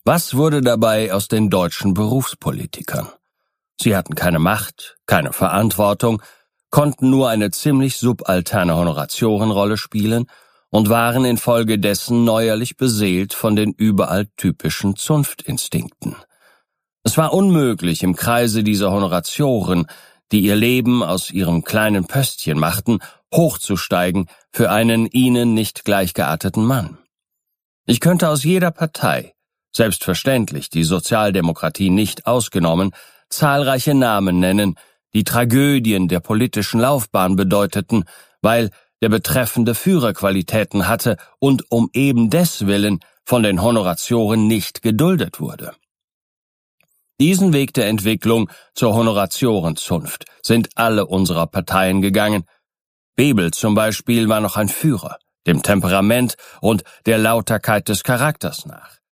Was wurde dabei aus den deutschen Berufspolitikern? Sie hatten keine Macht, keine Verantwortung, konnten nur eine ziemlich subalterne Honoratiorenrolle spielen und waren infolgedessen neuerlich beseelt von den überall typischen Zunftinstinkten. Es war unmöglich, im Kreise dieser Honoratioren, die ihr Leben aus ihrem kleinen Pöstchen machten, hochzusteigen für einen ihnen nicht gleichgearteten Mann. Ich könnte aus jeder Partei, selbstverständlich die Sozialdemokratie nicht ausgenommen, zahlreiche Namen nennen, die Tragödien der politischen Laufbahn bedeuteten, weil der Betreffende Führerqualitäten hatte und um eben deswillen von den Honoratioren nicht geduldet wurde. Diesen Weg der Entwicklung zur Honoratiorenzunft sind alle unserer Parteien gegangen. Bebel zum Beispiel war noch ein Führer, dem Temperament und der Lauterkeit des Charakters nach.